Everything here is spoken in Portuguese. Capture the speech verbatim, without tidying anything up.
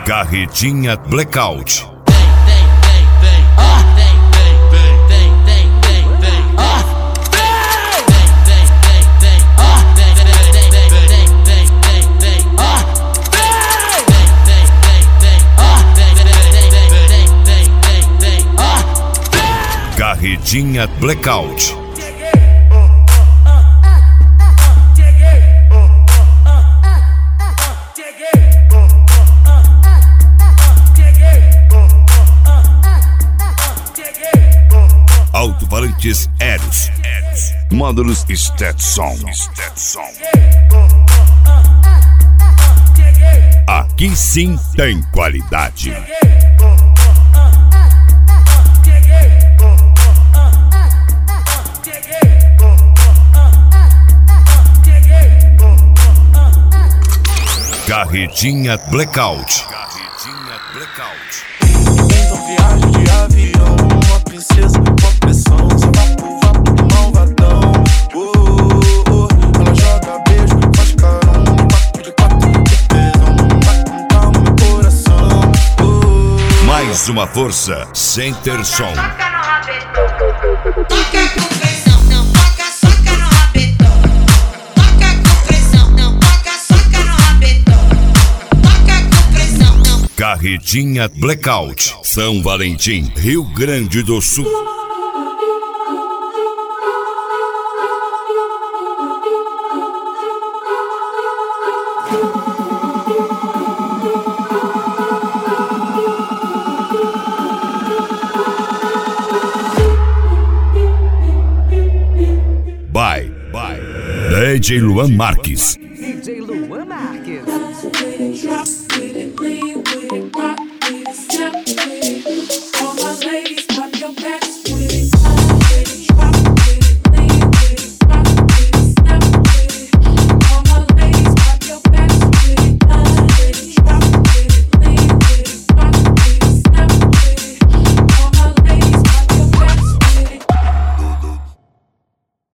Carretinha Blackout. Carretinha Blackout. Alto-falantes Eros, módulos Stetson. Aqui sim tem qualidade. Carretinha Blackout. Carretinha Blackout. Então viagem de avião, uma princesa, uma pressão, só vapo, vapo, malvadão. Oh, oh, oh. Ela joga beijo, faz carão, no papo de quatro, que tesão, no mato, calma, meu coração. Oh. Mais uma força, Center Som. Toca no rabetão. Toca com pressão, não toca, soca no rabetão. Toca com pressão, não toca, soca no rabetão. Toca com pressão, não. Carretinha Blackout. São Valentim, Rio Grande do Sul. Bye, bye. D J Luan Marques. D J Luan Marques.